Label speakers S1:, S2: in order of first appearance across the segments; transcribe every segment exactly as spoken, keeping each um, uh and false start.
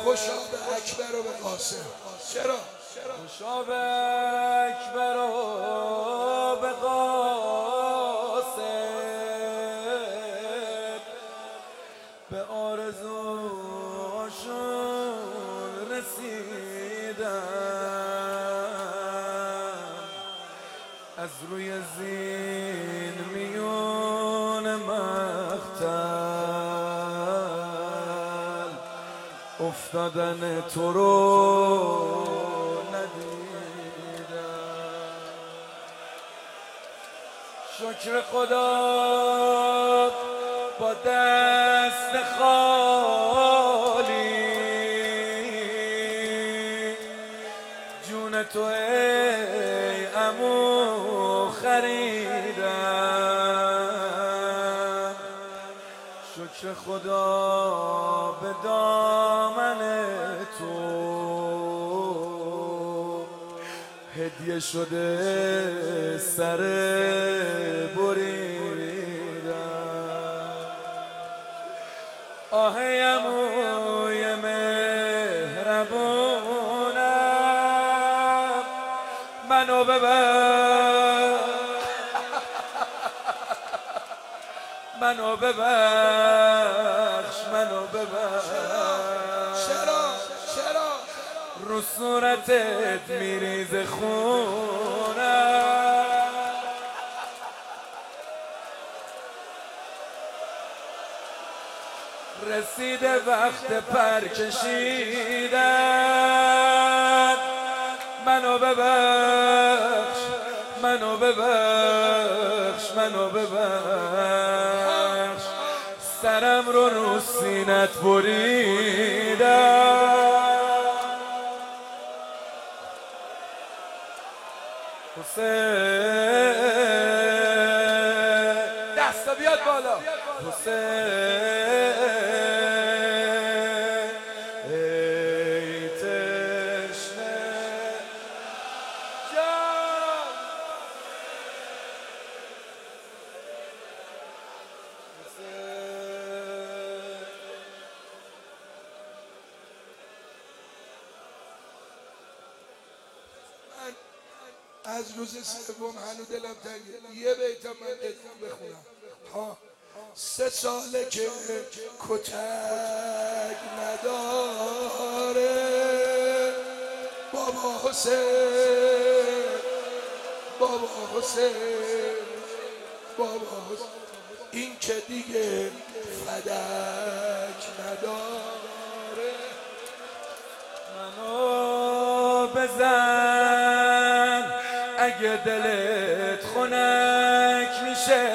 S1: خوشاب اکبر و به قاسم. چرا؟
S2: خوشاب اکبر و به قاسم به آرزوشون رسیدم، از روی زین میون مقتل افتادن تو رو ندیدم. شکر خدا با دست خالی جون تو ای عمو خریدم. شکر خدا به دامن تو هدیه شده سر بریدم. آه عموی مهربونم منو ببر، منو ببخش، منو ببخش.
S1: چرا؟ چرا؟
S2: رو صورتت میریزه خونم، رسیده وقت پر کشیدن. منو ببخش، منو ببخش، منو ببخش. سرم رو رو سینت بریدم. حسین دستا بیاد بالا. حسین ای تشنه جان،
S1: از روز سوم هنو دلم تنگه یه بیت من ادام بخونم. ها سه ساله که کتک نداره بابا حسین، بابا حسین، بابا حسین. این که دیگه فدک نداره.
S2: منو بزن اگه دلت خنک میشه،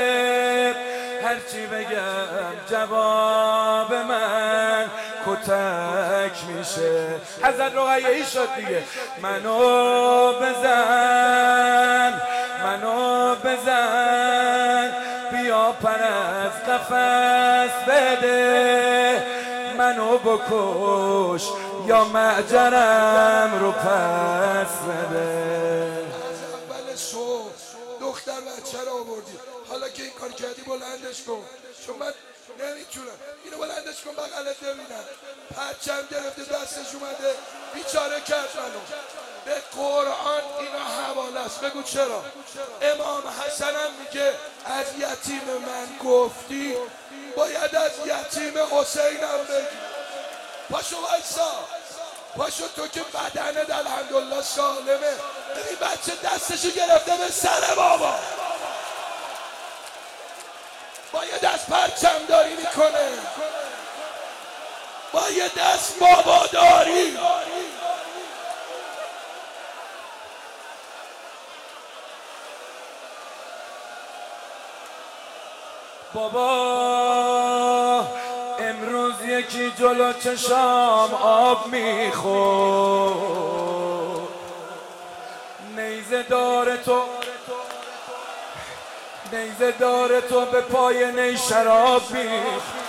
S2: هرچی بگم جواب من کتک میشه. حضرت رقیه‌ای شد دیگه. منو بزن، منو بزن، بیا پر از قفس بده، منو بکش یا معجرم رو پس بده.
S1: از اول صبح دختر بچه رو آوردی، حالا که این کار کردی بلندش کن، چون من نمیتونم. اینو بلندش کن بغلت ببینم. پرچم گرفته دستش اومده بیچاره کرد منو. به قرآن اینا حواله است. بگو چرا؟ امام حسنم میگه از یتیم من گفتی باید از یتیم حسینم بگی. پاشو وایسا، پاشو تو که بدنت الحمدلله سالمه. این بچه دستشو گرفته به سر بابا، با یه دست پرچم داری میکنه، با یه دست بابا داری.
S2: بابا امروز یکی جلو چشام آب میخور، نیزه دار تو، نیزه دار تو به پای نی شراب میخور.